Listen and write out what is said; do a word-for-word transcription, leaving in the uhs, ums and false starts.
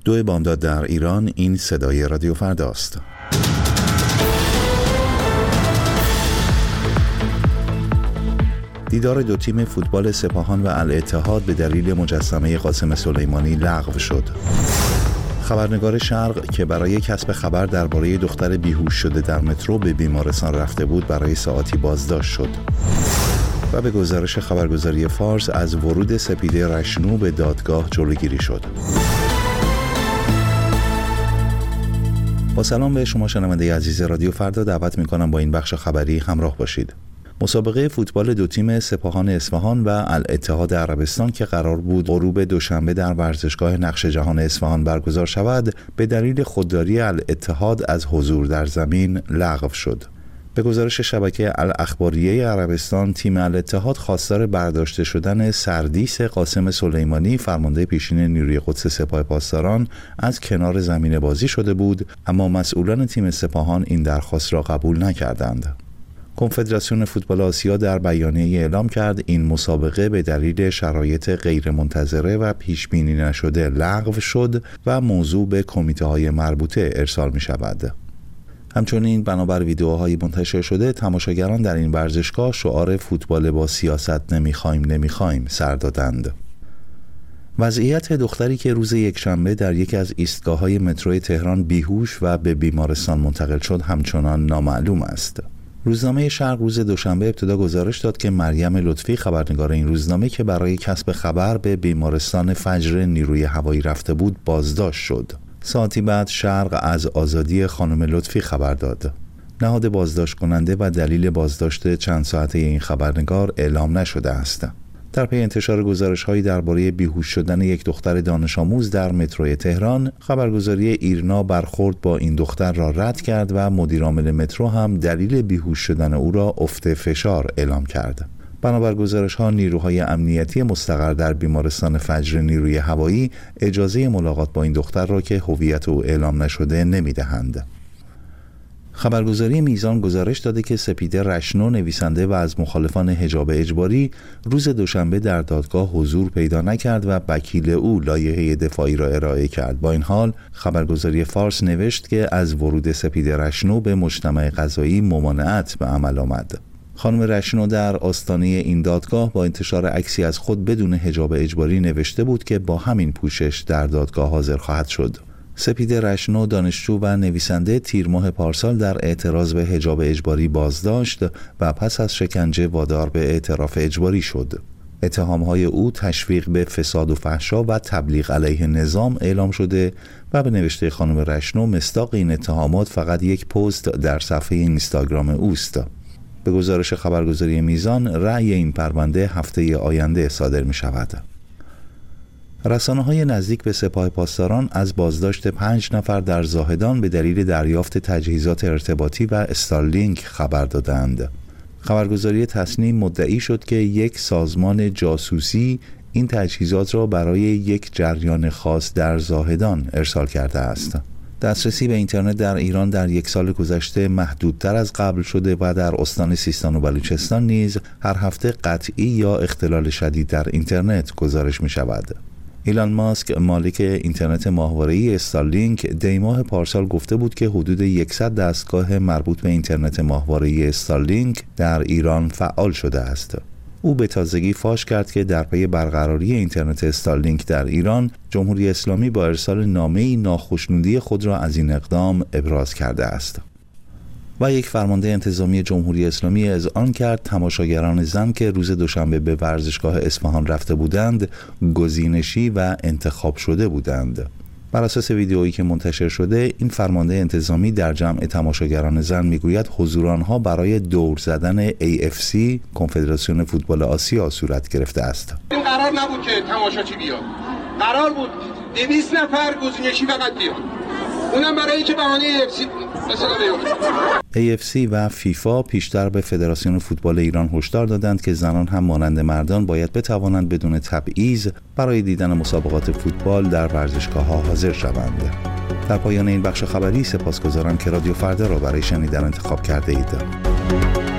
دو بامداد در ایران، این صدای رادیو فرداست. دیدار دو تیم فوتبال سپاهان و الاتحاد به دلیل مجسمه قاسم سلیمانی لغو شد. خبرنگار شرق که برای کسب خبر درباره دختر بیهوش شده در مترو به بیمارستان رفته بود برای ساعتی بازداشت شد. و به گزارش خبرگزاری فارس از ورود سپیده رشنو به دادگاه جلوگیری شد. با سلام به شما شنونده عزیز رادیو فردا، دعوت می‌کنم با این بخش خبری همراه باشید. مسابقه فوتبال دو تیم سپاهان اصفهان و الاتحاد عربستان که قرار بود غروب دوشنبه در ورزشگاه نقش جهان اصفهان برگزار شود، به دلیل خودداری الاتحاد از حضور در زمین لغو شد. به گزارش شبکه الاخباریه عربستان، تیم الاتحاد خواستار برداشته شدن سردیس قاسم سلیمانی، فرمانده پیشین نیروی قدس سپاه پاسداران، از کنار زمین بازی شده بود، اما مسئولان تیم سپاهان این درخواست را قبول نکردند. کنفدراسیون فوتبال آسیا در بیانیه اعلام کرد این مسابقه به دلیل شرایط غیرمنتظره و پیش بینی نشده لغو شد و موضوع به کمیته‌های مربوطه ارسال می شود. همچنین بنابر ویدیوهای منتشر شده، تماشاگران در این ورزشگاه شعار فوتبال با سیاست نمیخوایم نمیخوایم سر دادند. وضعیت دختری که روز یکشنبه در یکی از ایستگاه‌های مترو تهران بیهوش و به بیمارستان منتقل شد همچنان نامعلوم است. روزنامه شرق روز دوشنبه ابتدا گزارش داد که مریم لطفی، خبرنگار این روزنامه که برای کسب خبر به بیمارستان فجر نیروی هوایی رفته بود، بازداشت شد. ساعتی بعد شرق از آزادی خانم لطفی خبر داد. نهاد بازداشت کننده و دلیل بازداشت چند ساعته این خبرنگار اعلام نشده است. در پی انتشار گزارش‌هایی درباره بیهوش شدن یک دختر دانش آموز در مترو تهران، خبرگزاری ایرنا برخورد با این دختر را رد کرد و مدیرعامل مترو هم دلیل بیهوش شدن او را افت فشار اعلام کرد. بنابر گزارش‌ها، نیروهای امنیتی مستقر در بیمارستان فجر نیروی هوایی اجازه ملاقات با این دختر را که هویت او اعلام نشده نمی‌دهند. خبرگزاری میزان گزارش داده که سپیده رشنو، نویسنده و از مخالفان حجاب اجباری، روز دوشنبه در دادگاه حضور پیدا نکرد و وکیل او لایحه دفاعی را ارائه کرد. با این حال، خبرگزاری فارس نوشت که از ورود سپیده رشنو به مجتمع قضایی ممانعت به عمل آمد. خانم رشنو در آستانه این دادگاه با انتشار عکسی از خود بدون حجاب اجباری نوشته بود که با همین پوشش در دادگاه حاضر خواهد شد. سپیده رشنو، دانشجو و نویسنده، تیر ماه پارسال در اعتراض به حجاب اجباری بازداشت و پس از شکنجه وادار به اعتراف اجباری شد. اتهامهای او تشویق به فساد و فحشا و تبلیغ علیه نظام اعلام شده و به نوشته خانم رشنو مصداق این اتهامات فقط یک پست در صفحه اینستاگرام اوست. به گزارش خبرگزاری میزان، رأی این پرونده هفته آینده صادر می شود. رسانه‌های نزدیک به سپاه پاسداران از بازداشت پنج نفر در زاهدان به دلیل دریافت تجهیزات ارتباطی و استارلینک خبر دادند. خبرگزاری تصنیم مدعی شد که یک سازمان جاسوسی این تجهیزات را برای یک جریان خاص در زاهدان ارسال کرده است. دسترسی به اینترنت در ایران در یک سال گذشته محدودتر از قبل شده و در استان سیستان و بلوچستان نیز هر هفته قطعی یا اختلال شدید در اینترنت گزارش می شود. ایلان ماسک، مالک اینترنت ماهواره‌ای استارلینک، دی ماه پارسال گفته بود که حدود صد دستگاه مربوط به اینترنت ماهواره‌ای استارلینک در ایران فعال شده است. او به تازگی فاش کرد که در پی برقراری اینترنت استارلینک در ایران، جمهوری اسلامی با ارسال نامه‌ای ناخشنودی خود را از این اقدام ابراز کرده است. و یک فرمانده انتظامی جمهوری اسلامی اذعان کرد تماشاگران زن که روز دوشنبه به ورزشگاه اصفهان رفته بودند گزینشی و انتخاب شده بودند. بر اساس ویدئویی که منتشر شده، این فرمانده انتظامی در جمع تماشاگران زن میگوید حضور آنها برای دور زدن ای اف سی، کنفدراسیون فوتبال آسیا، صورت گرفته است. این قرار نبود که تماشاچی بیاد، قرار بود دویست نفر گزینشی فقط بیاد، اونم برای اینکه بهانه ای اف سی مثلا بیاد. ای اف سی و فیفا پیشتر به فدراسیون فوتبال ایران هشدار دادند که زنان هم مانند مردان باید بتوانند بدون تبعیض برای دیدن مسابقات فوتبال در ورزشگاه‌ها حاضر شوند. در پایان این بخش خبری سپاسگزارم که رادیو فردا را برای شنیدن انتخاب کرده اید.